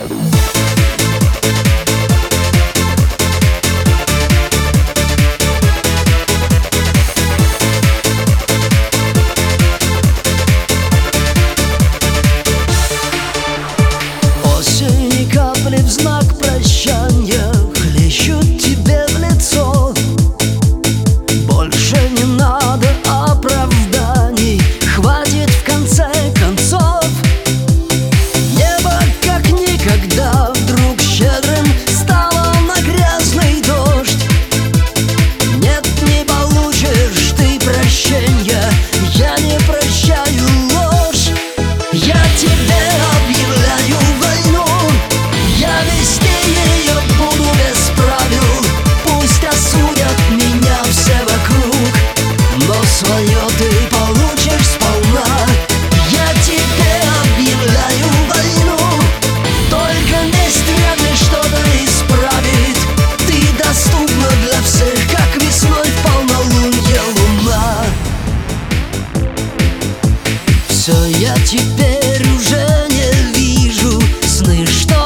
Осень и капли в знак прощания хлещут тебе в лицо. Больше не надо оправданий, хватит в конце концов. Небо как никогда вдруг щедрым стало на грязный дождь. Нет, не получишь ты прощения, я не прощаю ложь. Я тебе объявляю войну, я вести ее буду без правил. Пусть осудят меня все вокруг, но свое ты получишь сполна. Я тебе объявляю войну, только месть вряд ли что-то исправит. Ты доступна для всех, как весной в полнолуние луна. Все, я теперь уже не вижу сны, что